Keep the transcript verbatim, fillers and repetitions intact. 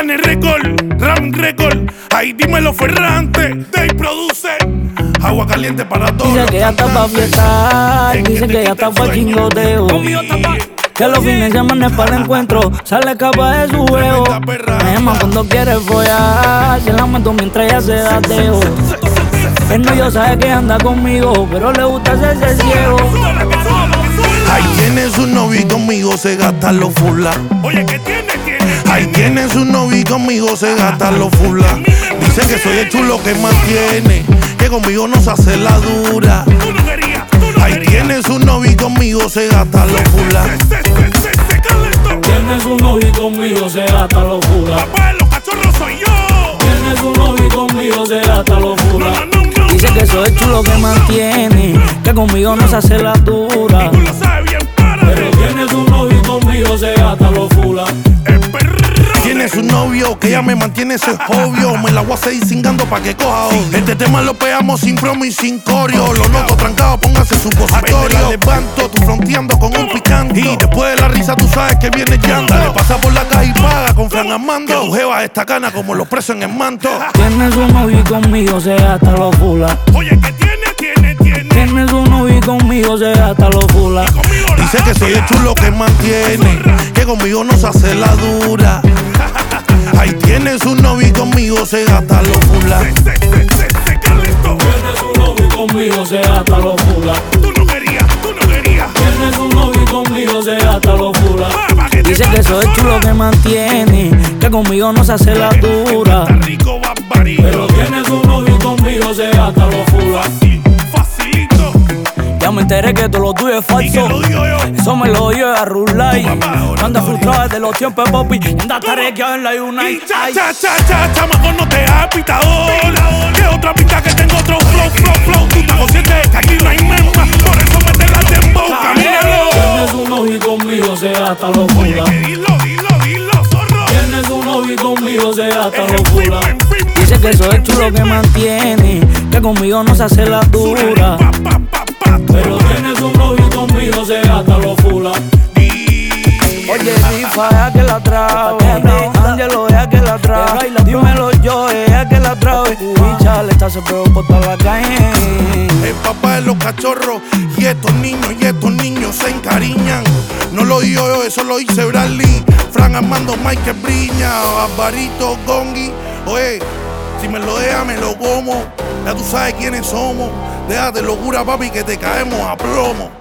Cane Record, Ram Record. Ahí dímelo Ferrante, Day produce. Agua caliente para todos. Dice que ya está pa' fiestar, dice que ya está pa' chingoteo. Que los fines de semana es para el encuentro, sale capa de su veo. Me llama cuando quiere follar, se la meto mientras ella se da teo. Él no yo sabe que anda conmigo, pero le gusta hacerse ciego. Ahí tiene su novio y conmigo se gasta los fula. Oye, ¿qué tiene? Ahí tiene su novio y conmigo se gasta los fula. Dice que soy el chulo que mantiene, que conmigo no se hace la dura. Ahí tiene su novio y conmigo se gasta los fula. Tiene su novio y conmigo se gasta los fula. Papá, los cachorros soy yo. Tiene su novio y conmigo se gasta los fula. Dice que soy el chulo que mantiene, que conmigo no se hace la dura. Pero tiene su novio y conmigo se gasta los fula. Tiene su novio que ella me mantiene, eso es obvio. Me la voy a seguir cingando pa' que coja odio. Este tema lo pegamos sin promo y sin coreo. Los notos trancados, póngase su positorio. La levanto, tú fronteando con un picante. Y después de la risa tú sabes que viene llanto. Le pasa por la calle y paga con Fran Armando. Tu jeva esta cana como los presos en el manto. Tiene su novio y conmigo se gasta los fula. Oye, ¿qué tiene? Tiene, tiene. Tiene su novio y conmigo se gasta los fula. Dice que soy el chulo que mantiene, que conmigo no se hace la dura. Ahí tiene su novio y conmigo se gasta los fula. Tiene su novio y conmigo se gasta los fula. Tú no querías, tú no querías. Tiene su novio y conmigo se gasta los fula. Dice que soy el chulo que mantiene, que conmigo no se hace la dura. Pero tiene su novio y conmigo se gasta los fula. Facilito. Ya me enteré que todo lo tuyo es falso. Eso me lo dio a Rulay. No anda frustrado desde los tiempos de Poppy. Anda tarequeado en la Unite. Cha, cha, cha, cha, chamaco, no te has pitador. Que otra pista que tengo otro flow, flow, flow. Tú estás consciente que aquí no hay merma. Por eso mete la tempo, camínalo. Tiene su novio y conmigo se gasta los fula. Dilo, dilo, dilo, zorro. Tiene su novio y conmigo se gasta los fula. Dice que soy el chulo que mantiene, que conmigo no se hace la dura. Pero tiene su novio y conmigo se gasta los fula. Oye, Rifa, ella que la trae. Angelo, ella que la trae. Dímelo yo, ella que la trae. Bicha, le está se pegó por toda la calle. El papá de los cachorros. Y estos niños, y estos niños se encariñan. No lo digo yo, eso lo dice Bradley. Fran Armando, Michael Briña, Barbarito, Gongi. Oye, si me lo deja, me lo como. Ya tú sabes quiénes somos. Déjate locura, papi, que te caemos a plomo.